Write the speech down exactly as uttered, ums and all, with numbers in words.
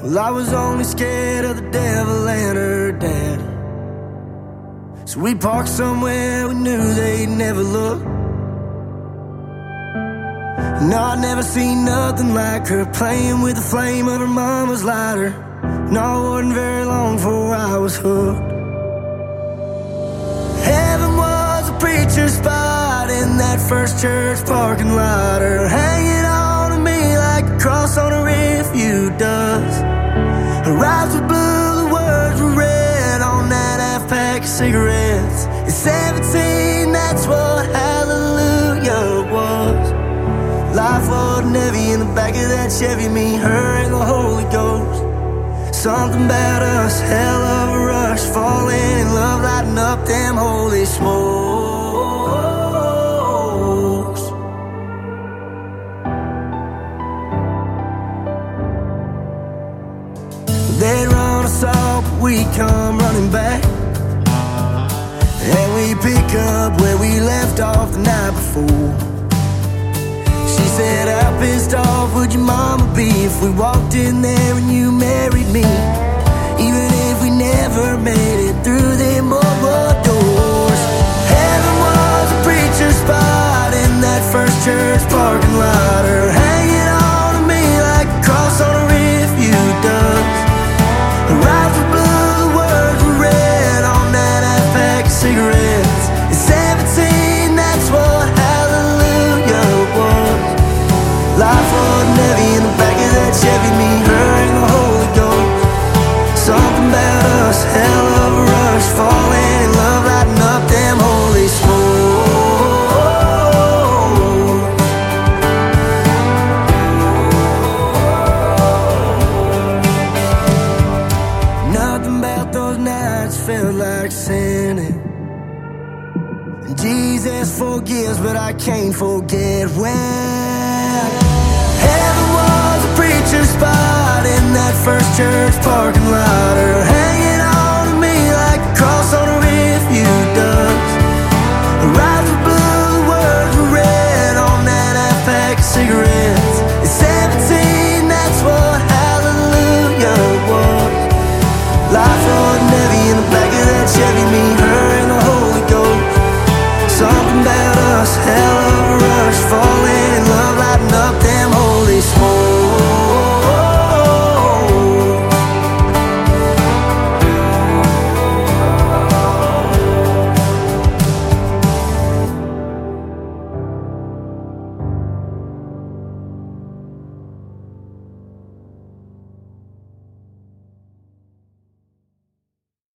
Well, I was only scared of the devil and her dad, so we parked somewhere we knew they'd never look. No, I'd never seen nothing like her, playing with the flame of her mama's lighter. No, it wasn't very long before I was hooked. Heaven was a preacher's spot in that first church parking lot, her hanging on to me like a cross on a refuge does. Her eyes were blue, the words were red on that half pack of cigarettes. At seventeen, that's what hallelujah was. Life wasn't heavy in the back of that Chevy, me, her, and the Holy Ghost. Something about us, hell of a rush, falling in love, lighting up them holy smokes. They'd run us off, but we come running back, and we pick up where we left off the night before. She said, how pissed off would your mama be if we walked in there and you married me, even if we never made it through them boardwalk doors. Heaven was a preacher's spot in that first church parking lot, her hanging on to me like a cross on a refuge does. Her eyes were blue, the words were red on that half pack of cigarettes. At seventeen, that's what hallelujah was. Life wasn't heavy in the back of that Chevy, me, her, and the Holy Ghost. Something about us, hell of a rush, falling in love, lighting up them holy smokes. Nothing about those nights felt like sinning. Jesus forgives, but I can't forget when heaven was a preacher's spot in that first church parking lot, her hanging